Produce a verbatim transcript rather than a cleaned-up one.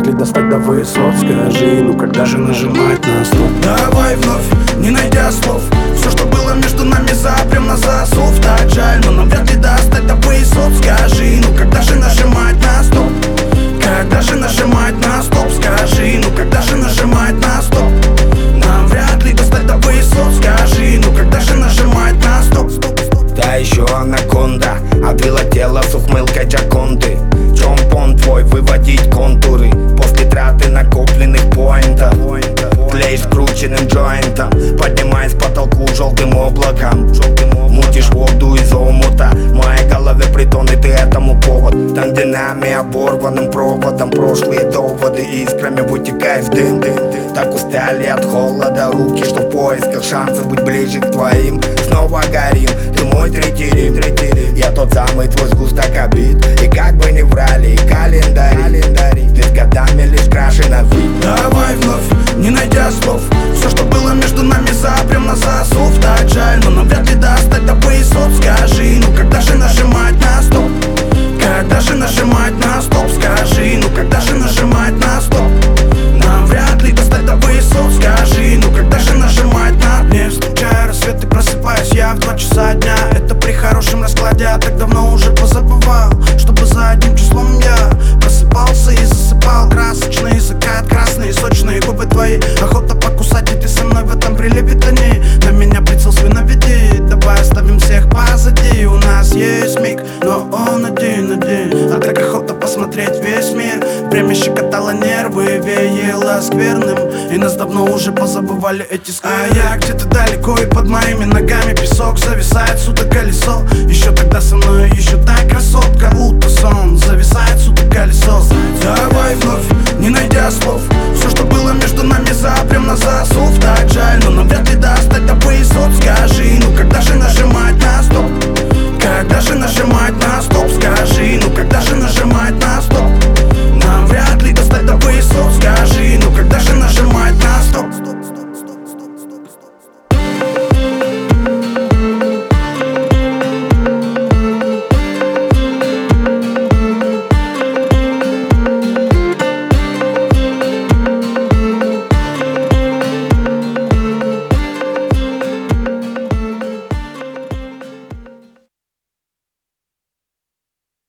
вряд ли достать до высот. Скажи, ну когда же нажимать на стоп? Давай вновь, не найдя слов, все, что было между нами, запрем на засов. Так жаль, но нам вряд ли достать до высот. Скажи, ну когда же нажимать на стоп? Когда же нажимать на стоп? Скажи, ну когда же нажимать на стоп? Нам вряд ли достать до высот. Скажи, ну когда же нажимать на стоп? Та еще анаконда обвила тело с ухмылкой Джаконды. Чомпон твой выводить контуры после траты накопленных поинтов. Тлеешь скрученным джойнтом, поднимаясь к потолку желтым облаком. Мутишь воду из омута, в моей голове притон, и ты этому повод. Там, где нами оборванным проводом прошлые доводы искрами вытекает в дым. Так устали от холода руки, что в поисках шансов быть ближе к твоим. Снова горим, ты мой третий рим, третий рим. Я тот самый твой сгусток обид. И как бы ни врали и календари, ты с годами лишь краше на вид. Давай вновь, не найдя слов, все, что было между нами, запрем на засов. Так жаль, но нам вряд ли достать до высот. Скажи, ну когда же нажимать на стоп? Когда же нажимать на стоп? Скажи, ну когда же нажимать на стоп? Нам вряд ли достать до высот. Скажи, ну когда же нажимать на... Не встречая рассвет и просыпаюсь я в два часа дня. Это при хорошем раскладе, а так давно уже позабывал, чтобы за одним числом я просыпался и засыпал. Красочный закат, красные сочные губы твои, охота покусать, и ты со мной в этом приливе тони. На меня прицел свой наведи, давай оставим всех позади. У нас есть миг, но он один, один. А так охота посмотреть весь мир. Время щекотало нервы, веяло скверным, и нас давно уже позабывали эти скверны. А я где-то далеко, и под моими ногами песок. Зависает сюда колесо, еще тогда со мной еще та красотка, будто сон.